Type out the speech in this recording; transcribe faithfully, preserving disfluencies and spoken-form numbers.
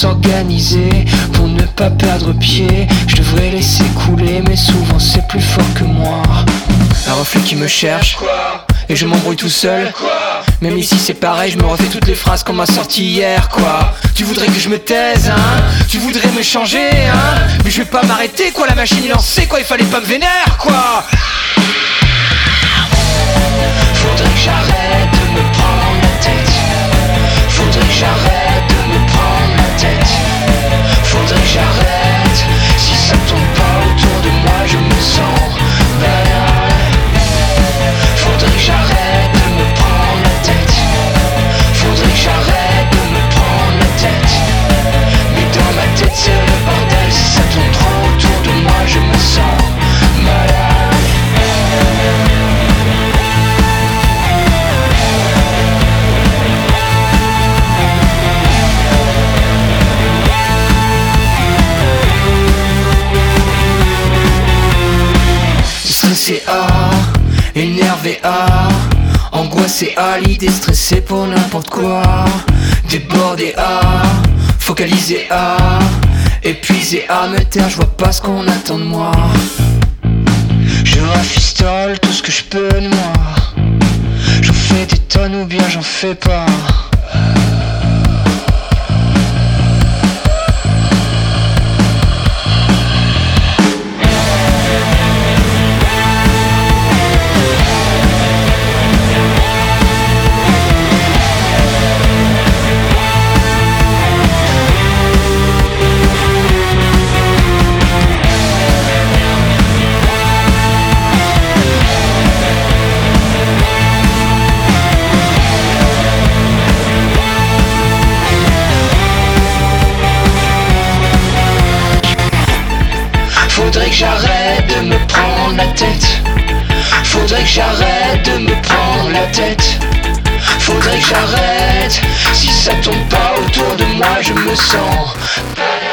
s'organiser pour ne pas perdre pied. Je devrais laisser couler mais souvent c'est plus fort que moi. Un reflet qui me cherche et je m'embrouille tout seul. Même ici c'est pareil, je me refais toutes les phrases qu'on m'a sorties hier quoi. Tu voudrais que je me taise hein, tu voudrais me changer hein, mais je vais pas m'arrêter quoi, la machine est lancée quoi, il fallait pas me vénère quoi. Faudrait que j'arrête de me prendre la tête. Faudrait que j'arrête de me prendre la tête. Faudrait que j'arrête. Si ça tombe pas autour de moi je me sens malade. Faudrait que j'arrête de me prendre la tête. Faudrait que j'arrête de me prendre la tête. Mais dans ma tête c'est le bordel. Si ça tombe trop autour de moi je me sens malade. Stressé A, énervé A, angoissé A, l'idée stressée pour n'importe quoi. Débordé A, focalisé A, épuisé A, me taire, je vois pas ce qu'on attend de moi. Je rafistole tout ce que je peux de moi. J'en fais des tonnes ou bien j'en fais pas. Faudrait que j'arrête de me prendre la tête. Faudrait que j'arrête de me prendre la tête. Faudrait que j'arrête. Si ça tombe pas autour de moi je me sens